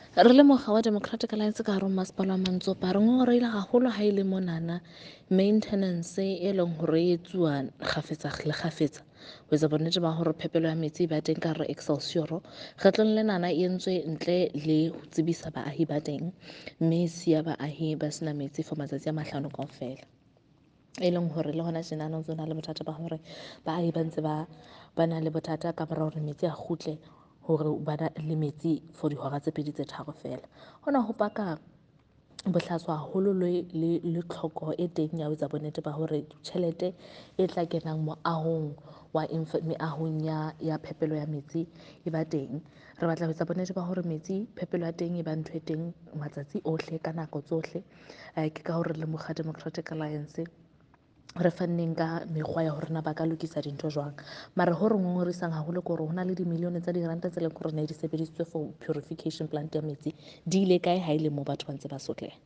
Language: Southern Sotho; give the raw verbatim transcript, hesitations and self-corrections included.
Re le mokga wa Democratic Alliance ka hare ho masepala wa Mantsopa re ngongoreile haholo ha ile monana maintenance e leng hore e etsuwa kgafetsa le kgafetsa ho etsa bonnete ba hore phepelo ya metsi e ba teng ka hare Excelsior. Kgetlong lenana e entswe ntle le ho tsebisa baahi ba teng, mme e siya baahi ba sena metsi for matsatsi a mahlano kaofela, e leng hore le hona tjena ho na le bothata ba hore baahi ba ntse ba ba na le bothata ka mora hore metsi a kgutle, hore ba na le metsi for dihora tse pedi tse tharo fela. Hona ho paka bohlaswa haholo le le le tlhoko e teng ya ho etsa bonnete ba hore tjhelete e tla kenang moahong wa meahong ya ya phepelo ya metsi e ba teng. Re batla ho etsa bonnete ba hore metsi phepelo ya teng e ba ntho e teng matsatsi ohle ka nako tsohle. Ke ka hore le mokga Democratic Alliance re fanneng ka mekgwa ya hore na ba ka lokisa dintho jwang. Mara ho re ngongorisang haholo ke hore ho na le dimilione tsa diranta tse leng hore ne di sebedisitswe for purification plant ya metsi, di ile kae ha ele moo batho ba ntse ba sotleha.